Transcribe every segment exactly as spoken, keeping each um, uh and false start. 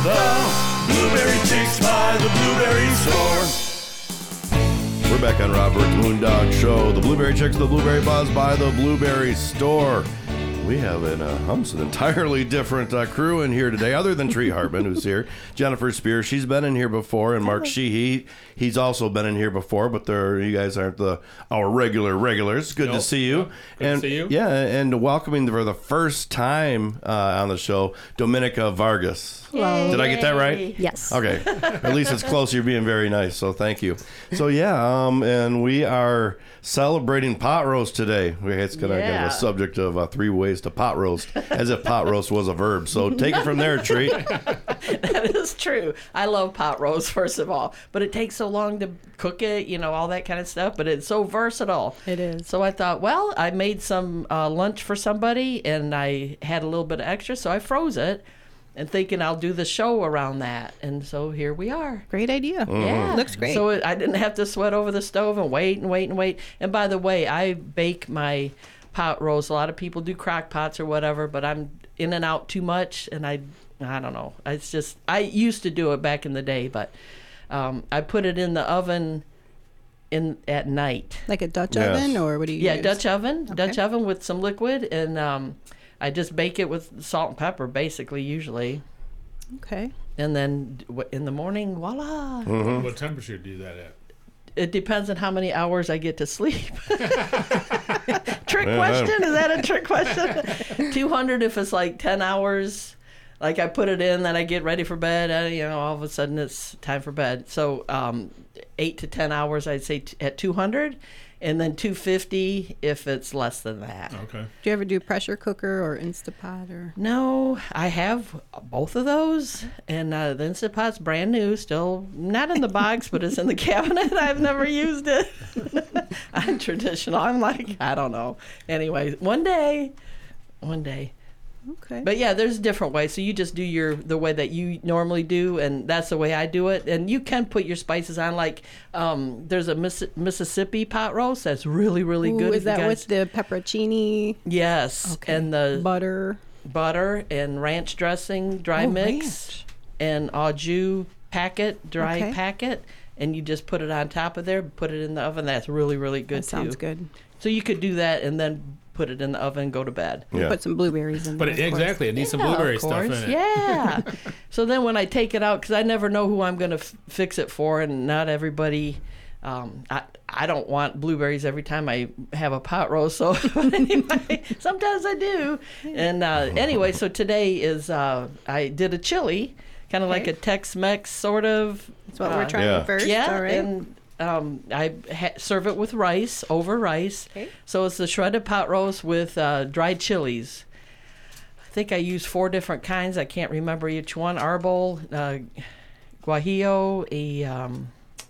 The Blueberry Chicks by the Blueberry Store. We're back on Robert's Moondog Show. The Blueberry Chicks, the Blueberry Buzz by the Blueberry Store. We have an, uh, almost an entirely different uh, crew in here today, other than Tree Hartman, who's here. Jennifer Spear, she's been in here before, and Mark Sheehy, he's also been in here before, but they're, you guys aren't the our regular regulars. Good nope. to see you. Yep. Good and, to see you. Yeah, and welcoming for the first time uh, on the show, Dominica Vargas. Hello. Did I get that right? Yes. Okay. At least it's close. You're being very nice, so thank you. So, yeah, um, and we are celebrating pot roast today. It's going to Yeah. give a subject of uh, three ways to pot roast, as if pot roast was a verb. So take it from there, Tree. That is true. I love pot roast, first of all, but it takes so long to cook it, you know, all that kind of stuff, but it's so versatile. It is. So I thought, well, I made some uh, lunch for somebody, and I had a little bit of extra, so I froze it, and thinking I'll do the show around that. And so here we are. Great idea. Mm-hmm. Yeah. Looks great. So it, I didn't have to sweat over the stove and wait and wait and wait. And by the way, I bake my pot roast. A lot of people do crock pots or whatever, but I'm in and out too much, and I I don't know. It's just, I used to do it back in the day, but um, I put it in the oven in at night. Like a Dutch Yes. oven, or what do you Yeah, use? Dutch oven. Okay. Dutch oven with some liquid, and um, I just bake it with salt and pepper, basically, usually. Okay. And then w- in the morning, voila. Mm-hmm. What temperature do you do that at? It depends on how many hours I get to sleep. Trick Yeah, question? Is that a trick question? two hundred if it's like ten hours. Like I put it in, then I get ready for bed. Uh, you know, all of a sudden it's time for bed. So um, eight to ten hours, I'd say t- at two hundred. And then two fifty if it's less than that. Okay. Do you ever do pressure cooker or Instapot or? No, I have both of those, and uh, the Instapot's brand new, still not in the box, but it's in the cabinet. I've never used it. I'm traditional. I'm like, I don't know. Anyway, one day, one day. Okay. But yeah, there's different ways. So you just do your the way that you normally do, and that's the way I do it. And you can put your spices on. Like um, there's a Miss- Mississippi pot roast that's really, really Ooh, good. is if you that guys- with the pepperoncini? Yes, Okay. and the Butter. butter and ranch dressing, dry Oh, mix, ranch. and au jus packet, dry Okay. packet, and you just put it on top of there, put it in the oven. That's really, really good That sounds too. good. So you could do that and then put it in the oven and go to bed. Yeah. Put some blueberries in But there. it, of course. exactly, it needs some Yeah, of blueberry stuff in course. it. Yeah. So then when I take it out, because I never know who I'm going to f- fix it for, and not everybody. Um, I I don't want blueberries every time I have a pot roast. So anyway, sometimes I do. And uh, anyway, so today is uh, I did a chili, kind of like Okay. a Tex-Mex sort of. That's what uh, we're trying Yeah. first. Yeah, All right. and um, I ha- serve it with rice, over rice. Okay. So it's the shredded pot roast with uh, dried chilies. I think I used four different kinds. I can't remember each one. Arbol, uh, Guajillo, a um,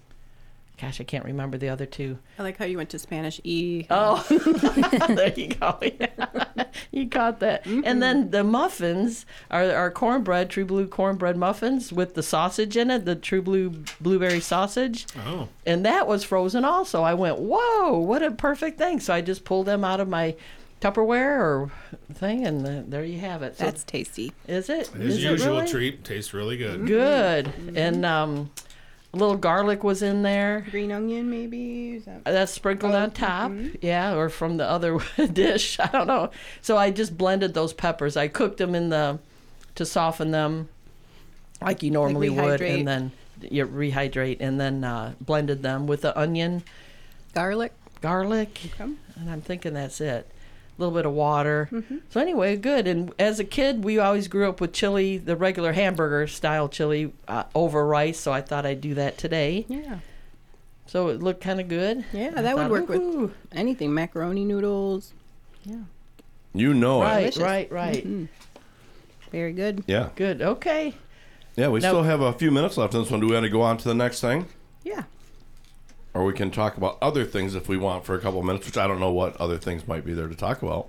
gosh, I can't remember the other two. I like how you went to Spanish E. Oh, there you go. Yeah. You caught that. Mm-hmm. And then the muffins are, are cornbread, True Blue cornbread muffins with the sausage in it, the True Blue blueberry sausage. Oh. And that was frozen also. I went, whoa, what a perfect thing. So I just pulled them out of my Tupperware or thing, and uh, there you have it. So That's tasty. is it? His Is it usual really? treat tastes really good. Good. And um, a little garlic was in there. Green onion, maybe? Is that... That's sprinkled Oh, on top, mhm. yeah, or from the other dish. I don't know. So I just blended those peppers. I cooked them in the to soften them, like you normally would, rehydrate. and then you rehydrate, and then uh, blended them with the onion, Garlic. garlic, Okay. and I'm thinking that's it. A little bit of water. Mm-hmm. So anyway, good. And as a kid, we always grew up with chili, the regular hamburger style chili uh, over rice. So I thought I'd do that today. Yeah. So it looked kind of good. Yeah, I that would thought, work with "Ooh." anything. Macaroni noodles. Yeah. You know it. Right, Delicious. right, right. Mhm. Very good. Yeah. Good. Okay. Yeah, we Now- still have a few minutes left in this one. Do we want to go on to the next thing? Yeah. Or we can talk about other things if we want for a couple of minutes, which I don't know what other things might be there to talk about.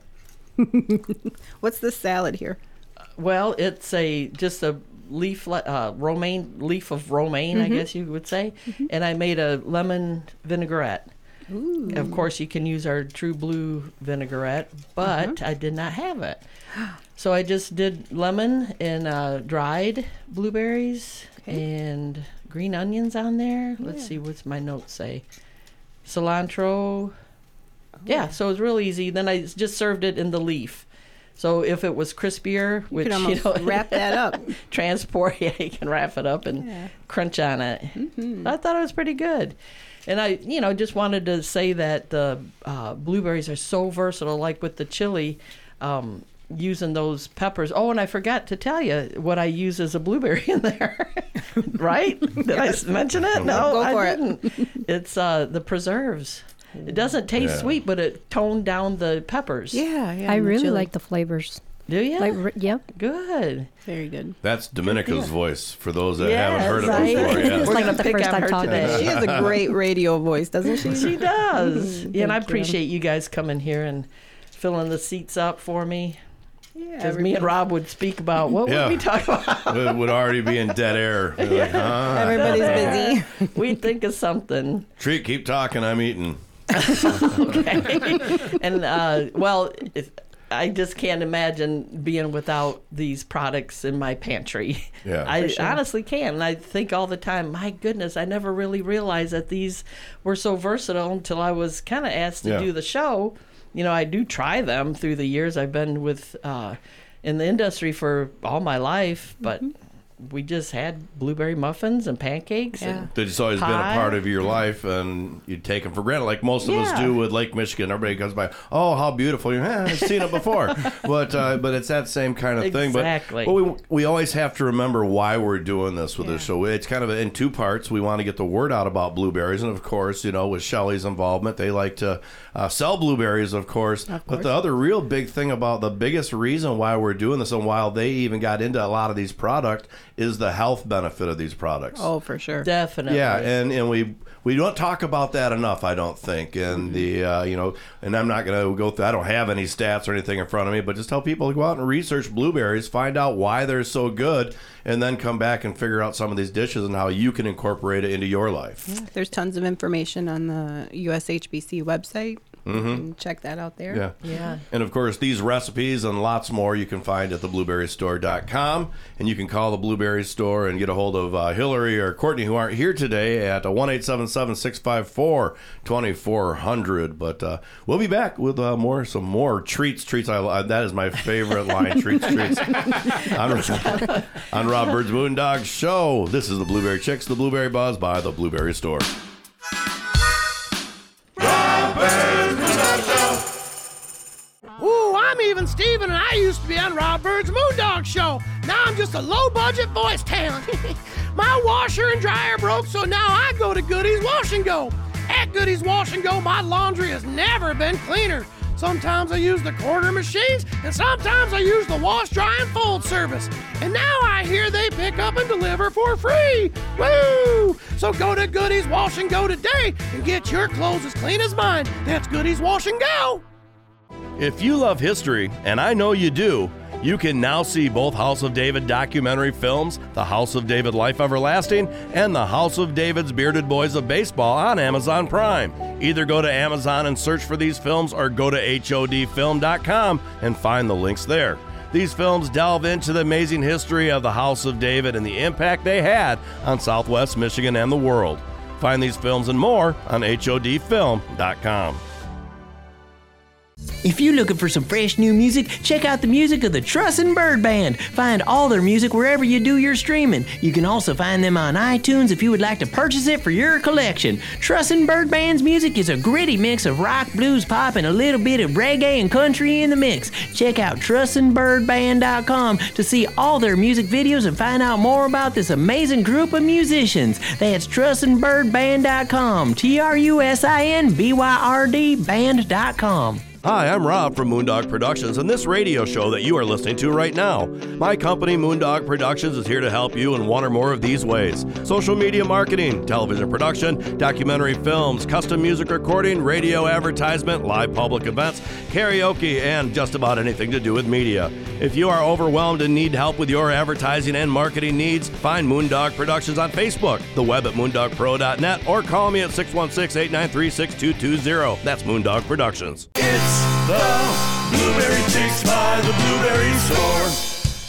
What's this salad here? Well, it's a just a leaf, le- uh, romaine leaf of romaine, I guess you would say, and I made a lemon vinaigrette. Ooh. Of course, you can use our True Blue vinaigrette, but I did not have it. So I just did lemon and uh, dried blueberries and green onions on there. Let's Yeah. see, what's my notes say? Cilantro. Yeah, so it was real easy. Then I just served it in the leaf. So if it was crispier, You which could almost you know, wrap that up. transport, yeah, you can wrap it up and Yeah. crunch on it. Mm-hmm. I thought it was pretty good. And I, you know, just wanted to say that the uh, blueberries are so versatile, like with the chili, um, using those peppers. Oh, and I forgot to tell you what I use as a blueberry in there. Right? Did I s- mention it? No, Go for I it. didn't. It's uh, the preserves. It doesn't taste Yeah. sweet, but it toned down the peppers. Yeah, yeah. I and the really chili. like the flavors. Do you? Like, re- yep. Good. Very good. That's Dominica's voice for those that Yes, haven't heard it I- before. Yes. We're like gonna the pick first on time her talking. today. She has a great radio voice, doesn't she? She does. Yeah, and I Thank you. appreciate you guys coming here and filling the seats up for me. Yeah. Because me and Rob would speak about what Yeah. would we talk about? It would already be in dead air. You're like, huh? Everybody's busy. We'd think of something. Treat, keep talking. I'm eating. Okay. And, uh, well, if, I just can't imagine being without these products in my pantry. Yeah. I For sure. honestly can. And I think all the time, my goodness, I never really realized that these were so versatile until I was kind of asked to Yeah. do the show. You know, I do try them through the years. I've been with uh, in the industry for all my life, but we just had blueberry muffins and pancakes. Yeah. And, They've just always been a Pie. part of your life, and you take them for granted, like most of us Yeah. do with Lake Michigan. Everybody comes by, oh, how beautiful! You, eh, I've seen it before, but uh, but it's that same kind of thing. Exactly. But, but we we always have to remember why we're doing this with Yeah. this show. It's kind of in two parts. We want to get the word out about blueberries, and of course, you know, with Shelley's involvement, they like to uh, sell blueberries, of course. Of But course. the other real big thing about the biggest reason why we're doing this, and why they even got into a lot of these products, is the health benefit of these products. Oh, for sure. definitely. Yeah, and, and we we don't talk about that enough, I don't think. And the uh, you know, and I'm not going to go through. I don't have any stats or anything in front of me, but just tell people to go out and research blueberries, find out why they're so good, and then come back and figure out some of these dishes and how you can incorporate it into your life. Yeah, there's tons of information on the U S H B C website. You can check that out there. Yeah. Yeah. And of course, these recipes and lots more you can find at the blueberry store dot com. And you can call the Blueberry Store and get a hold of uh, Hillary or Courtney, who aren't here today, at one eight seven seven, six five four, two four zero zero. But uh, we'll be back with uh, more, some more treats. Treats. I, I, that is my favorite line. Treats, treats. on, on Rob Bird's Moondog Show. This is the Blueberry Chicks, the Blueberry Buzz by the Blueberry Store. Ooh, I'm even Steven, and I used to be on Rob Bird's Moondog Show. Now I'm just a low-budget voice talent. My washer and dryer broke, so now I go to Goody's Wash and Go. At Goody's Wash and Go, my laundry has never been cleaner. Sometimes I use the quarter machines, and sometimes I use the wash, dry, and fold service. And now I hear they pick up and deliver for free. Woo! So go to Goody's Wash and Go today and get your clothes as clean as mine. That's Goody's Wash and Go. If you love history, and I know you do, you can now see both House of David documentary films, The House of David Life Everlasting, and The House of David's Bearded Boys of Baseball on Amazon Prime. Either go to Amazon and search for these films, or go to H O D film dot com and find the links there. These films delve into the amazing history of the House of David and the impact they had on Southwest Michigan and the world. Find these films and more on H O D film dot com. If you're looking for some fresh new music, check out the music of the Trussin' Bird Band. Find all their music wherever you do your streaming. You can also find them on iTunes if you would like to purchase it for your collection. Trussin' Bird Band's music is a gritty mix of rock, blues, pop, and a little bit of reggae and country in the mix. Check out Trussin Bird Band dot com to see all their music videos and find out more about this amazing group of musicians. That's Trussin Bird Band dot com, T R U S I N B Y R D band dot com. Hi, I'm Rob from Moondog Productions and this radio show that you are listening to right now. My company, Moondog Productions, is here to help you in one or more of these ways: social media marketing, television production, documentary films, custom music recording, radio advertisement, live public events, karaoke, and just about anything to do with media. If you are overwhelmed and need help with your advertising and marketing needs, find Moondog Productions on Facebook, the web at moondog pro dot net, or call me at six one six, eight nine three, six two two zero. That's Moondog Productions. It's the Blueberry Chicks by the Blueberry Store.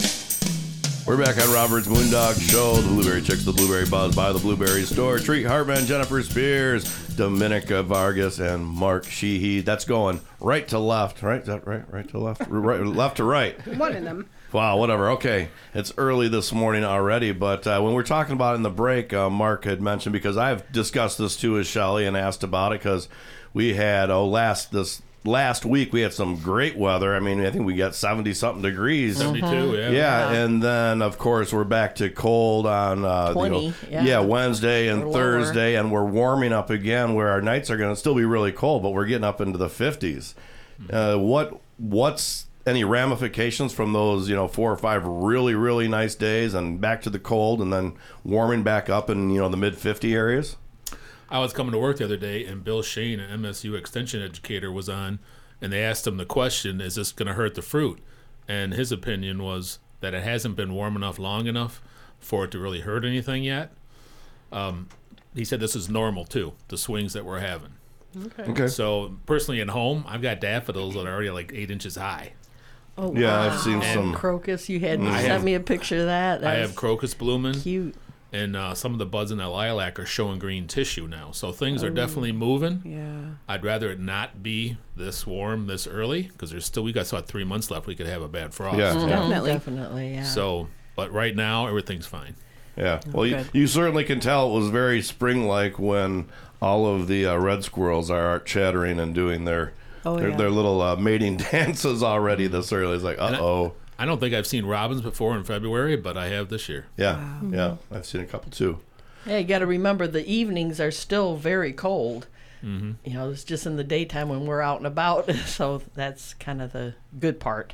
We're back on Robert's Moondog Show, the Blueberry Chicks, the Blueberry Buzz by the Blueberry Store. Treat Hartman, Jennifer Spears, Dominica Vargas, and Mark Sheehy. That's going right to left, right? Is that right? Right to left? Right, left to right. One of them. Wow, whatever. Okay. It's early this morning already, but uh, when we're talking about it in the break, uh, Mark had mentioned, because I've discussed this too with Shelley and asked about it, because we had, oh, last this last week we had some great weather. I mean, I think we got seventy-something degrees. seventy-two, yeah. Yeah, Yeah. and then, of course, we're back to cold on uh, twenty, you know, yeah. yeah, Wednesday and Or lower. Thursday, and we're warming up again where our nights are going to still be really cold, but we're getting up into the fifties. Uh, what What's any ramifications from those, you know, four or five really, really nice days and back to the cold and then warming back up in, you know, the mid fifty areas? I was coming to work the other day, and Bill Shane, an M S U extension educator, was on, and they asked him the question, is this going to hurt the fruit? And his opinion was that it hasn't been warm enough long enough for it to really hurt anything yet. Um, he said this is normal, too, the swings that we're having. Okay. Okay. So, personally, at home, I've got daffodils that are already like eight inches high. Oh, Yeah, wow. I've seen some. Crocus. You had I sent have- me a picture of that. I That's have crocus blooming, cute. and uh, some of the buds in the lilac are showing green tissue now. So things are definitely moving. Yeah. I'd rather it not be this warm this early, because there's still we got about three months left. We could have a bad frost. Yeah. Mhm, Definitely. Definitely, yeah. So, but right now everything's fine. Yeah. Well, you, Good. you certainly can tell it was very spring-like when all of the uh, red squirrels are chattering and doing their Oh, their, yeah. their little uh, mating dances already this early. It's like, And I- uh-oh. I don't think I've seen robins before in February, but I have this year. Yeah, yeah. I've seen a couple, too. Yeah, you got to remember the evenings are still very cold. Mm-hmm. You know, it's just in the daytime when we're out and about. So that's kind of the good part.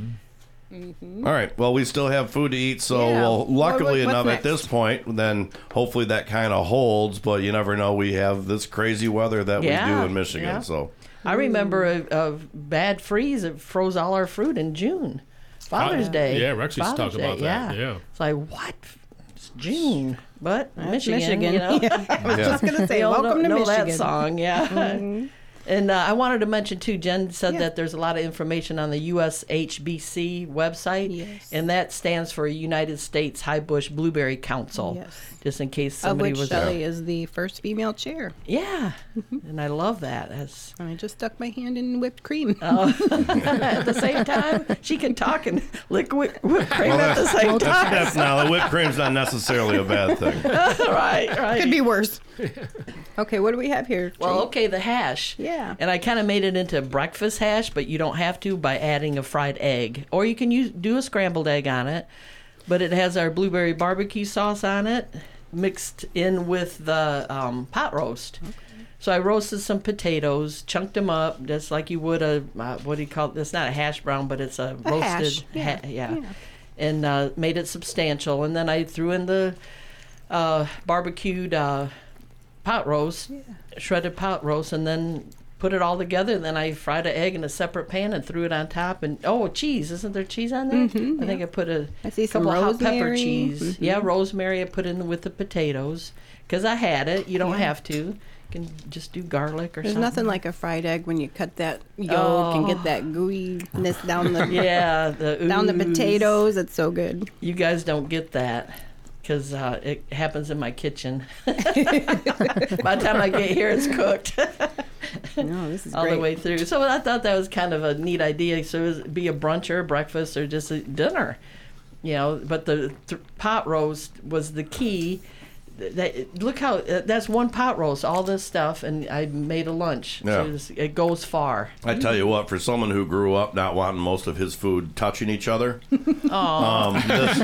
All right. Well, we still have food to eat, so Yeah. well, luckily What- what's enough, at next? this point, then hopefully that kind of holds. But you never know. We have this crazy weather that we Yeah, do in Michigan. yeah. So I remember a, a bad freeze. It froze all our fruit in June. Father's Uh, Day. yeah, Rex used to talk Father's about Day, that, yeah. It's like, what? It's June. But Michigan, Michigan. you know. Yeah, I was Yeah. just going to say, We all welcome know, to know Michigan. that song, yeah. And uh, I wanted to mention too, Jen said Yeah. that there's a lot of information on the U S H B C website, Yes. and that stands for United States High Bush Blueberry Council. Yes. Just in case Of somebody which was, Shelley is the first female chair. yeah, and I love that. That's And I just stuck my hand in whipped cream. at the same time she can talk and lick whip, whipped cream at the same time. that's now the whipped cream's not necessarily a bad thing. right, right. Could be worse. Okay, what do we have here? Well, Tree? okay, the hash. Yeah. And I kind of made it into breakfast hash, but you don't have to by adding a fried egg. Or you can use do a scrambled egg on it. But it has our blueberry barbecue sauce on it, mixed in with the um, pot roast. Okay. So I roasted some potatoes, chunked them up, just like you would a, uh, what do you call it? It's not a hash brown, but it's a, A roasted. hash, yeah, ha- yeah. yeah. And uh, made it substantial. And then I threw in the uh, barbecued uh, pot roast, shredded pot roast, and then put it all together. Then I fried an egg in a separate pan and threw it on top. And oh, cheese! Isn't there cheese on there? Mhm, I think I put a I see some couple of hot pepper rosemary. cheese. Mhm. Yeah, rosemary. I put in with the potatoes because I had it. You don't Yeah. have to. You can just do garlic or There's something. nothing like a fried egg when you cut that yolk and get that gooiness down the yeah, the down the ooze. potatoes. It's so good. You guys don't get that because uh, it happens in my kitchen. By the time I get here, it's cooked. No, this is all great. the way through. So I thought that was kind of a neat idea. So it would be a brunch or a breakfast or just a dinner, you know. But the th- pot roast was the key. That look how uh, that's one pot roast, all this stuff, and I made a lunch. Yeah. So it's, it goes far. I tell you what, for someone who grew up not wanting most of his food touching each other, um, this,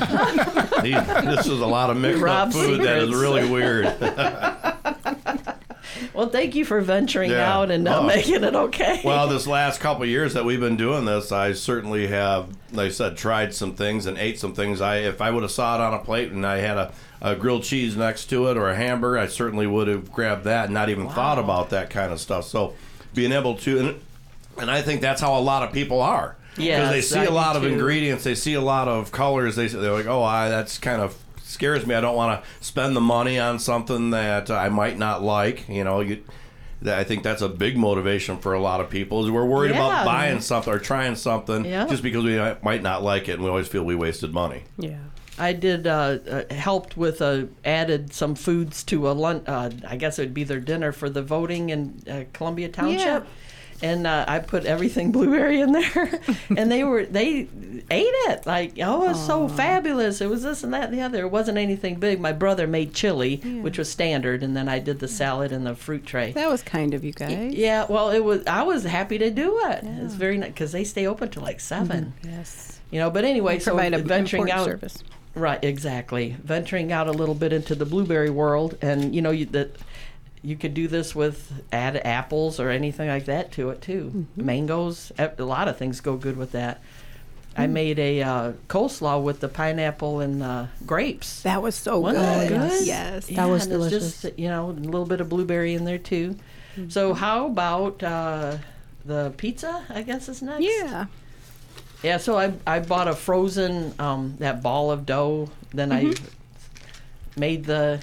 he- this is a lot of mixed up Rob's food that is secrets. really weird. Well, Well, thank you for venturing Yeah. out and uh, Oh. making it okay. Well, this last couple of years that we've been doing this, I certainly have, like I said, tried some things and ate some things. I if I would have saw it on a plate and I had a, a grilled cheese next to it or a hamburger, I certainly would have grabbed that and not even Wow. thought about that kind of stuff. So being able to, and, and I think that's how a lot of people are. Because Yes, they see I a do lot of too. ingredients, they see a lot of colors, they, they're like, oh, I, that's kind of scares me. I don't want to spend the money on something that I might not like. You know, you, that I think that's a big motivation for a lot of people is we're worried Yeah. about buying something or trying something Yeah. just because we might not like it, and we always feel we wasted money. Yeah. I did uh, uh, helped with uh, added some foods to a lunch. Uh, I guess it would be their dinner for the voting in uh, Columbia Township, and uh, I put everything blueberry in there, and they were they ate it like, oh, it's so fabulous. It was this and that and the other. It wasn't anything big. My brother made chili, which was standard, and then I did the salad and the fruit tray. That was kind of you guys. Yeah, well, it was. I was happy to do it. It's very nice because they stay open till like seven. Yes. You know, but anyway, so Provide a venturing important out. service. Right, exactly. Venturing out a little bit into the blueberry world, and you know you, that you could do this with add apples or anything like that to it too. Mm-hmm. Mangoes, a a lot of things go good with that. I Mm. made a uh, coleslaw with the pineapple and uh, grapes. That was so Wasn't that good. good? Yes. Yeah, That was and it's delicious. just, you know, a little bit of blueberry in there too. Mm-hmm. So how about uh, the pizza? I guess is next. Yeah. Yeah, so I I bought a frozen um, that ball of dough. Then I made the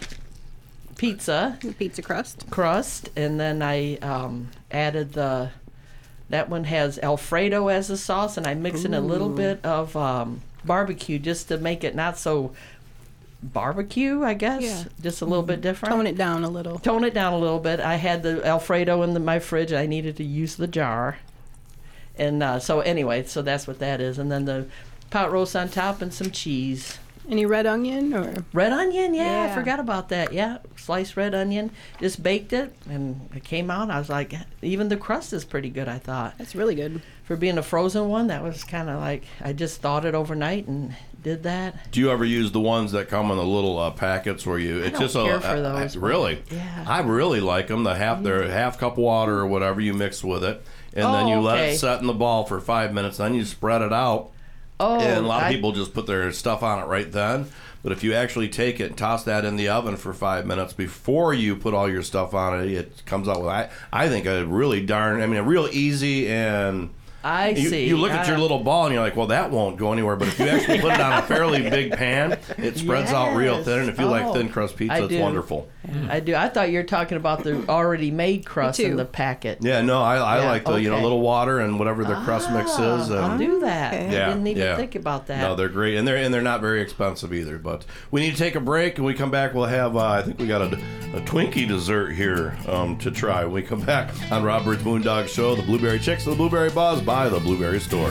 pizza The pizza crust. crust, and then I um, added the. That one has Alfredo as a sauce, and I mix in a little bit of um, barbecue just to make it not so barbecue, I guess. Yeah. Just a little bit different. Tone it down a little. Tone it down a little bit. I had the Alfredo in the, my fridge. I needed to use the jar. And uh, so anyway, so that's what that is. And then the pot roast on top and some cheese. Any red onion or? Red onion, yeah, I Yeah. forgot about that. Yeah, sliced red onion. Just baked it, and it came out. I was like, even the crust is pretty good, I thought. That's really good. For being a frozen one, that was kind of like, I just thawed it overnight and did that. Do you ever use the ones that come in the little uh, packets where you? It's don't just care a, for a- those, a- but- really. Yeah. I really like them. The half their half cup water or whatever you mix with it, and then Oh, you let okay. it set in the ball for five minutes. Then you spread it out. Oh, And a lot of I- people just put their stuff on it right then. But if you actually take it and toss that in the oven for five minutes before you put all your stuff on it, it comes out with, I, I think, a really darn, I mean, a real easy and... I You, see. you look at I- your little ball and you're like, well, that won't go anywhere. But if you actually put it on a fairly big pan, it spreads out real Yes. thin. And if you Oh, like thin crust pizza, I it's do. wonderful. I do. I thought you were talking about the already made crust in too. the packet. Yeah, no, I, I Yeah, like the you know okay. little water and whatever the crust mix is. I'll And, do that. Okay. I Yeah, didn't even yeah. think about that. No, they're great, and they're and they're not very expensive either. But we need to take a break, and we come back. We'll have uh, I think we got a, a Twinkie dessert here um, to try. When we come back on Rob Bird's Moondog Show, the Blueberry Chicks, the Blueberry Buzz by the Blueberry Store.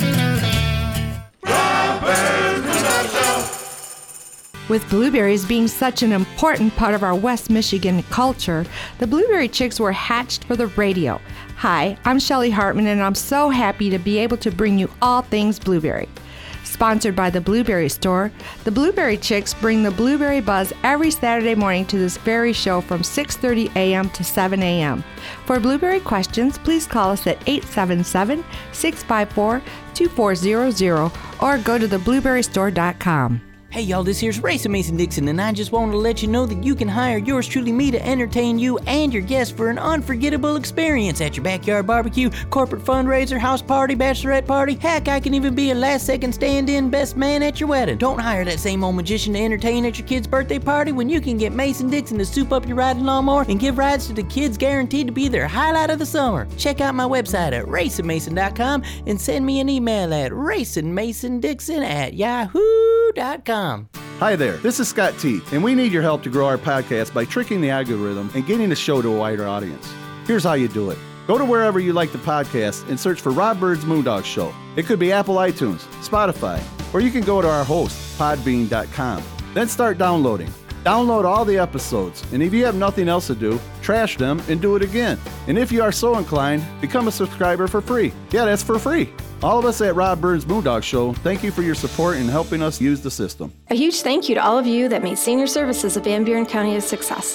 With blueberries being such an important part of our West Michigan culture, the Blueberry Chicks were hatched for the radio. Hi, I'm Shelly Hartman, and I'm so happy to be able to bring you all things blueberry. Sponsored by the Blueberry Store, the Blueberry Chicks bring the Blueberry Buzz every Saturday morning to this very show from six thirty a.m. to seven a.m. For blueberry questions, please call us at eight seven seven, six five four, two four zero zero or go to the blueberry store dot com. Hey y'all, this here's Racing Mason Dixon, and I just wanted to let you know that you can hire yours truly me to entertain you and your guests for an unforgettable experience at your backyard barbecue, corporate fundraiser, house party, bachelorette party. Heck, I can even be a last second stand-in best man at your wedding. Don't hire that same old magician to entertain at your kid's birthday party when you can get Mason Dixon to soup up your riding lawnmower and give rides to the kids guaranteed to be their highlight of the summer. Check out my website at racing mason dot com and send me an email at racing mason dixon at yahoo dot com. Hi there, this is Scott T, and we need your help to grow our podcast by tricking the algorithm and getting the show to a wider audience. Here's how you do it. Go to wherever you like the podcast and search for Rob Bird's Moondog Show. It could be Apple iTunes, Spotify, or you can go to our host, podbean dot com. Then start downloading. Download all the episodes, and if you have nothing else to do, trash them and do it again. And if you are so inclined, become a subscriber for free. Yeah, that's for free. All of us at Rob Bird's Moondog Show, thank you for your support in helping us use the system. A huge thank you to all of you that made Senior Services of Van Buren County a success.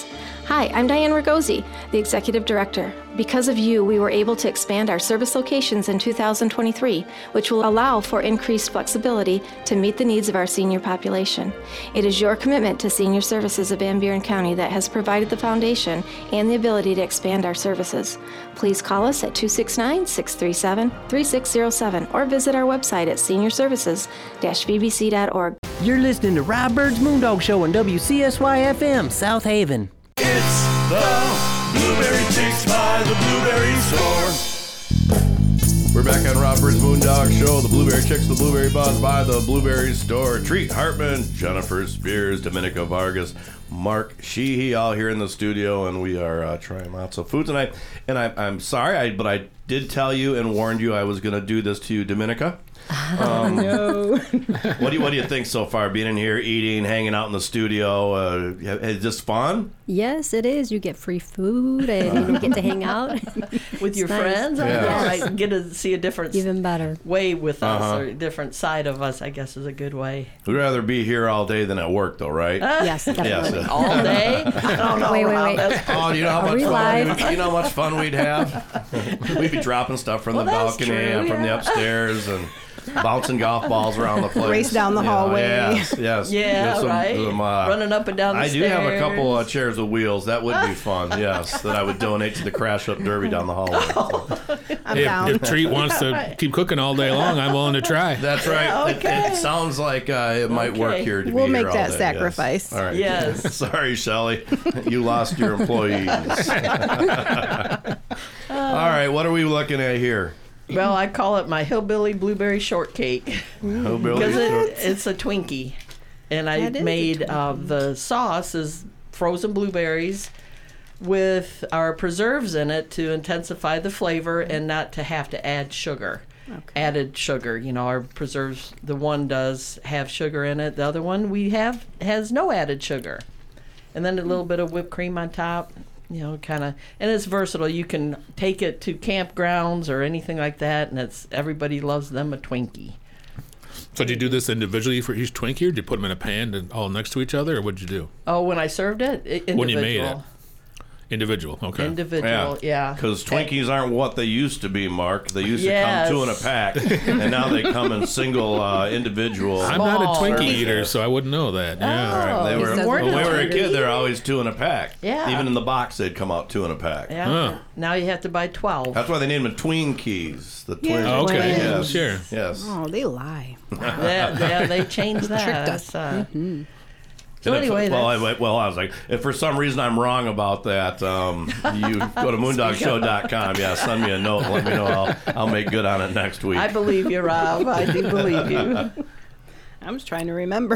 Hi, I'm Diane Ragosi, the Executive Director. Because of you, we were able to expand our service locations in two thousand twenty-three, which will allow for increased flexibility to meet the needs of our senior population. It is your commitment to senior services of Van Buren County that has provided the foundation and the ability to expand our services. Please call us at two six nine, six three seven, three six zero seven or visit our website at senior services dash v b c dot org. You're listening to Rob Bird's Moondog Show on W C S Y F M, South Haven. It's the Blueberry Chicks by the Blueberry Store. We're back on Robert's Moondog Show, the Blueberry Chicks, the Blueberry Buzz by the Blueberry Store. Treat Hartman, Jennifer Spears, Dominica Vargas, Mark Sheehy, all here in the studio, and we are uh, trying lots of food tonight. And I, I'm sorry, I, but I did tell you and warned you I was going to do this to you, Dominica. Um, no. what do you What do you think so far? Being in here, eating, hanging out in the studio, uh, is this fun? Yes, it is. You get free food and you get to hang out with your nice. friends. I Yeah. guess. Right, get to see a different even better way with us, Uh-huh. or a different side of us. I guess is a good way. We'd rather be here all day than at work, though, right? Uh, yes, definitely. Yes. All day. I don't know. Wait, wait, Rob, wait. that's- Oh, do you know how Are much we fun? live? You know how much fun we'd have? We'd be dropping stuff from Well, the that's balcony true, and from the yeah. upstairs and bouncing golf balls around the place. Race down the Yeah, hallway. Yes, yes. Yeah, There's some- right. some, uh, Running up and down the I stairs. do have a couple uh, chairs with wheels. That would be fun. Yes, that I would donate to the Crash Up Derby down the hallway. So. I'm If, down. if Treat wants to keep cooking all day long, I'm willing to try. That's right. It- It, Okay. sounds like uh, it might work Okay. here to We'll be make here all that day, yes. sacrifice. All right. Yes. Sorry, Shelley. You lost your employees. All right. What are we looking at here? Well, I call it my hillbilly blueberry shortcake Hillbilly because it, short- it's a Twinkie, and I That is a made uh, the sauce is frozen blueberries with our preserves in it to intensify the flavor and not to have to add sugar. Okay. Added sugar, you know, our preserves. The one does have sugar in it. The other one we have has no added sugar, and then a little bit of whipped cream on top. You know, kind of, and it's versatile. You can take it to campgrounds or anything like that, and it's everybody loves them a Twinkie. So did you do this individually for each Twinkie, or did you put them in a pan and all next to each other, or what did you do? Oh, when I served it, I- individual. When you made it. Individual, okay. Individual, yeah. Because Twinkies aren't what they used to be, Mark. They used Yes. to come two in a pack, and now they come in single, uh, individual. I'm not a Small. Twinkie eater, so I wouldn't know that. Yeah. All right, they Oh, were, says when we we're were a not. kid, they're always two in a pack. Yeah. Even in the box, they'd come out two in a pack. Yeah. Huh. Now you have to buy twelve. That's why they named them Tween Keys. The twin. Yeah. Oh, okay, Yes. sure. Yes. Oh, they lie. yeah, yeah, they changed that. Tricked us. That's, uh, So And if- anyway, well, I, that's- well, I was like, if for some reason I'm wrong about that, um, you go to moondog show dot com. Yeah, send me a note and let me know. I'll, I'll make good on it next week. I believe you, Rob. I do believe you. I'm just trying to remember.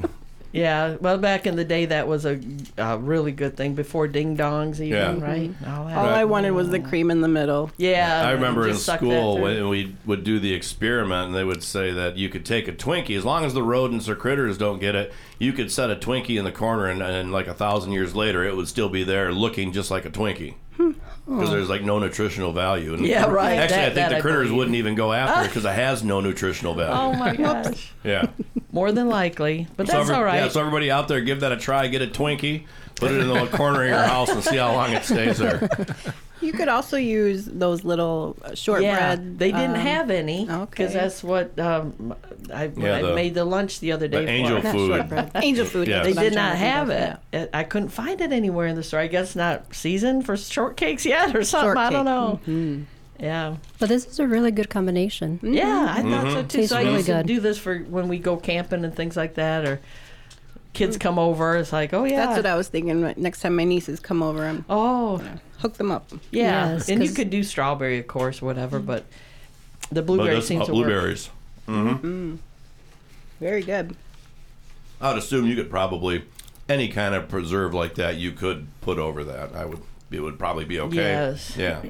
Yeah, well, back in the day, that was a, a really good thing before ding dongs, even, Yeah. right? All, that. All I wanted was the cream in the middle. Yeah, I remember in just suck that school through. when we would do the experiment, and they would say that you could take a Twinkie, as long as the rodents or critters don't get it, you could set a Twinkie in the corner, and, and like a thousand years later, it would still be there looking just like a Twinkie. Because there's like no nutritional value. And Yeah, right. Actually, That- I think that the I critters believe. wouldn't even go after it because it has no nutritional value. Oh my gosh, Yeah. more than likely, but So that's every- all right. Yeah, so everybody out there, give that a try. Get a Twinkie, put it in the corner of your house, and see how long it stays there. You could also use those little uh, shortbread. Yeah, they didn't um, have any because okay. that's what um, I, when Yeah, I the- made the lunch the other day. the for angel it. Not food. shortbread. Angel food. Yeah. that's They what I'm did not trying to have think it. of, it. I couldn't find it anywhere in the store. I guess not seasoned for shortcakes yet or something. I don't know. Mm-hmm. Yeah, But this is a really good combination. yeah, I thought so too. Tastes So I really used to good. do this for when we go camping and things like that, or kids come over. It's like, oh yeah, That's what I was thinking. right, Next time my nieces come over, I'm oh hook them up. yeah, Yes, and you 'cause- could do strawberry, of course, whatever. But the But blueberry that's seems not to work. blueberries. hmm Very good. I would assume you could probably, any kind of preserve like that, you could put over that. I would, it would probably be okay. Yes. Yeah.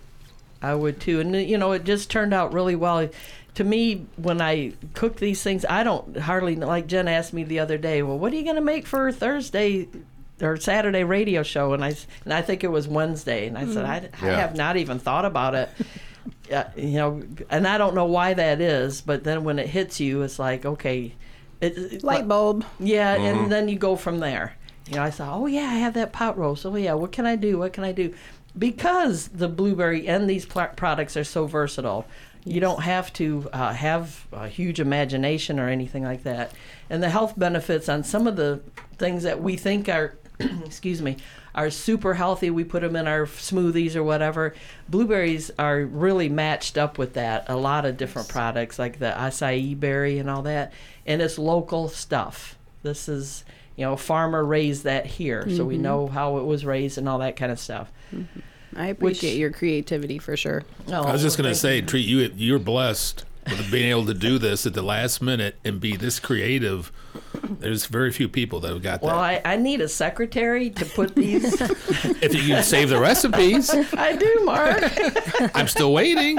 I would too. And, you know, it just turned out really well. To me, when I cook these things, I don't hardly, like Jen asked me the other day, well, what are you going to make for Thursday or Saturday radio show? And I, s- and I think it was Wednesday. And I said, I, I Yeah. have not even thought about it. uh, you know, and I don't know why that is. But then when it hits you, it's like, okay. It, it- Light bulb. Yeah, Mm-hmm. and then you go from there. you know, I thought, oh yeah, I have that pot roast. Oh yeah, what can I do? What can I do? Because the blueberry and these pl- products are so versatile. Yes. You don't have to uh, have a huge imagination or anything like that. And the health benefits on some of the things that we think are, excuse me, are super healthy. We put them in our smoothies or whatever. Blueberries are really matched up with that. A lot of different products like the acai berry and all that. And it's local stuff. This is, you know, a farmer raised that here, mm-hmm. so we know how it was raised and all that kind of stuff. Mm-hmm. I appreciate Which, your creativity for sure. Oh, I was just going to say, Treat, you, you're blessed with being able to do this at the last minute and be this creative. There's very few people that have got well, that. Well, I, I need a secretary to put these. If you can save the recipes. I do, Mark. I'm still waiting.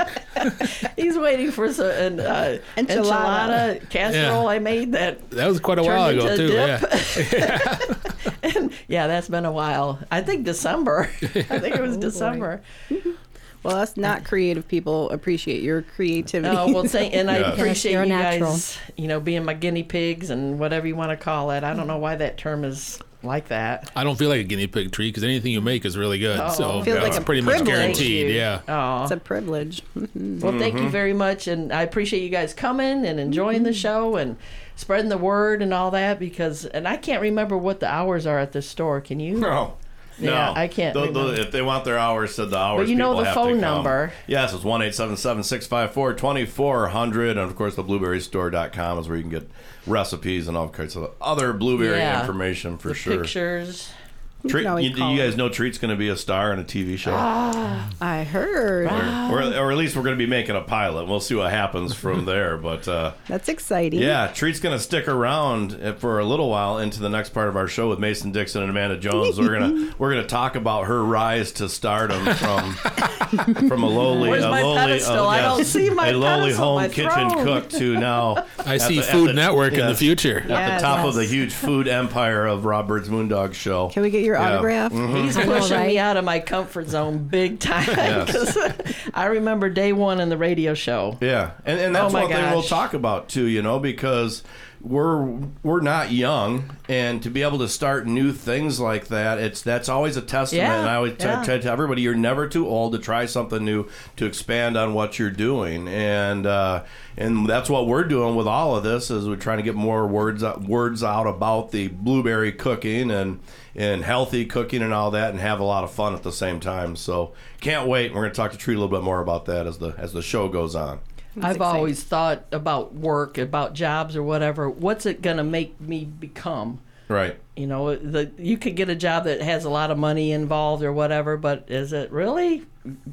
He's waiting for some an, uh, enchilada. enchilada casserole yeah. I made that. That was quite a while ago, too. Dip. Yeah. yeah. And yeah, that's been a while. I think December. I think it was oh, December. Well, us not creative people appreciate your creativity. Oh, well, thank, and yes. I appreciate yes, you natural. guys, you know, being my guinea pigs and whatever you want to call it. I don't know why that term is like that. I don't feel like a guinea pig, Treat, because anything you make is really good. Oh, so feels yeah, like it's a pretty privilege. much guaranteed. Yeah. Oh. It's a privilege. Mm-hmm. Well, thank you very much, and I appreciate you guys coming and enjoying mm-hmm. the show and spreading the word and all that, because, and I can't remember what the hours are at the store. Can you? No. Yeah, no, I can't. The, the, if they want their hours, said the hours. But you know the phone number. Yes, it's one eight seven seven six five four two four zero zero, and of course the blueberry store dot com is where you can get recipes and all kinds of other blueberry yeah. information for the sure. Pictures. Treat, you, you guys know Treat's going to be a star in a T V show. Ah, I heard. Or, or, or at least we're going to be making a pilot. We'll see what happens from there. But uh, that's exciting. Yeah, Treat's going to stick around for a little while into the next part of our show with Mason Dixon and Amanda Jones. We're gonna we're gonna talk about her rise to stardom from from a lowly Where's a my lowly pedestal? uh, I don't yes, see my a lowly pedestal, home my kitchen throne. cook to now. I see the, Food the, Network yes, in the future. At yes, the top yes. of the huge food empire of Rob Bird's Moondog Show. Can we get your yeah. autograph? Mm-hmm. He's pushing right. me out of my comfort zone big time. Yes. I remember day one in the radio show. Yeah, and and that's oh one gosh. thing we'll talk about too. You know, because we're we're not young, and to be able to start new things like that, it's that's always a testament. Yeah. And I always yeah. tell everybody, you're never too old to try something new, to expand on what you're doing, and uh, and that's what we're doing with all of this. Is we're trying to get more words words out about the blueberry cooking and. and healthy cooking and all that, and have a lot of fun at the same time. So can't wait. We're going to talk to Treat a little bit more about that as the as the show goes on. That's I've exciting. always thought about work, about jobs or whatever. What's it going to make me become? Right. You know, the you could get a job that has a lot of money involved or whatever, but is it really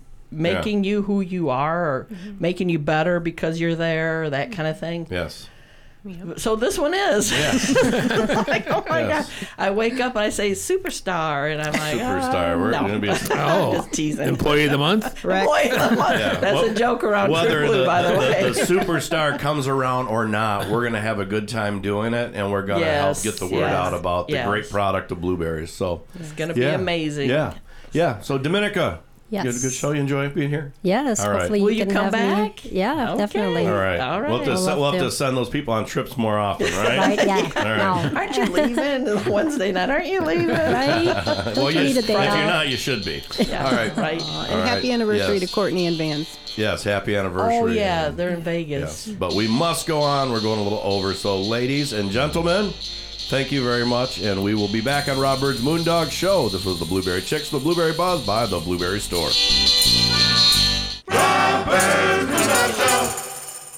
making yeah. you who you are, or mm-hmm. making you better because you're there, or that kind of thing? Yes. So this one is. Yes. Like, oh my yes. God. I wake up and I say superstar, and I'm like, superstar. Oh, We're no. going to be a oh, just teasing. Employee of the month? Employee of the month. Yeah. That's well, a joke around True Blue, by the, the way. The, the superstar comes around or not, we're going to have a good time doing it, and we're going to yes. help get the word yes. out about the yes. great product of blueberries. So it's going to yeah. be amazing. Yeah. Yeah. So, Dominica. Yes. You had a good show? You enjoy being here? Yes. All right. Hopefully Will you, you can come have back? Me. Yeah, okay. definitely. All right. All right. We'll have, to, se- we'll have to send those people on trips more often, right? Right, yeah. All right. No. Aren't you leaving Wednesday night? Aren't you leaving? Right? Well, you, you need a if day you're off. not, you should be. Yeah. All right. Right. Uh, All and right. happy anniversary Yes. to Courtney and Vance. Yes, happy anniversary. Oh, yeah. And, They're in Vegas. yes. But we must go on. We're going a little over. So, ladies and gentlemen, thank you very much, and we will be back on Rob Bird's Moondog Show. This was the Blueberry Chicks, the Blueberry Buzz by the Blueberry Store. Rob Bird's